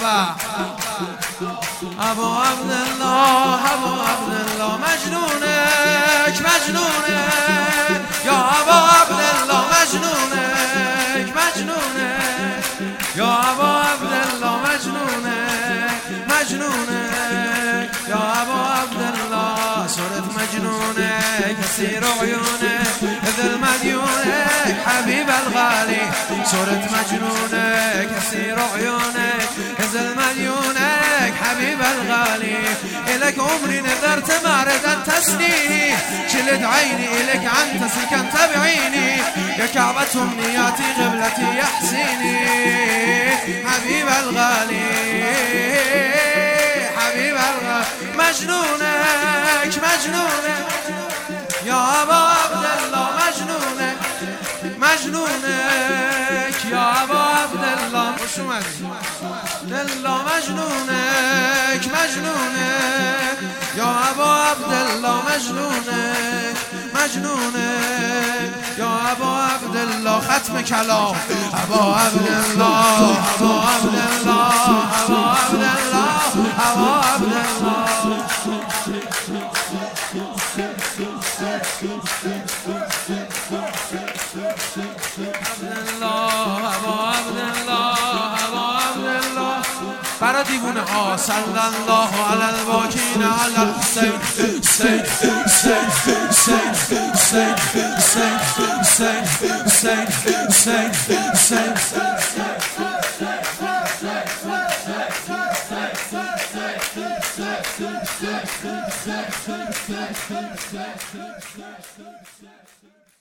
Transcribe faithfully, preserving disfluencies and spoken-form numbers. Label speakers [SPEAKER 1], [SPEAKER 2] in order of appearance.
[SPEAKER 1] ابو عبدالله ابو عبدالله مجنونک مجنونک یا ابو عبدالله مجنونک مجنونک یا ابو عبدالله مجنونک مجنونک یا ابو عبدالله صرت مجنونك كثير عيونك ذا المديونك حبيب الغالي صرت مجنونك كثير عيونك ذا المديونك حبيب الغالي إلك عمري نذرت ما رد أن تسنيني شلت عيني إلك أنت سكنت بعيني يا كعبة أمنياتي قبلتي يا حسيني حبيب الغالي حبيب الغالي مجنونك مجنونك يا أبا عبدالله مجنونك مجنونك يا أبا عبدالله الله مجنونك مجنونك يا أبا عبدالله مجنونك مجنونك يا أبا عبدالله ختم كلام أبا عبدالله أبا عبدالله أبا عبدالله أبا عبدالله برا دیوونه ها صلی الله علی الباکین علی الحسین حسین حسین حسین حسین حسین حسین حسین حسین حسین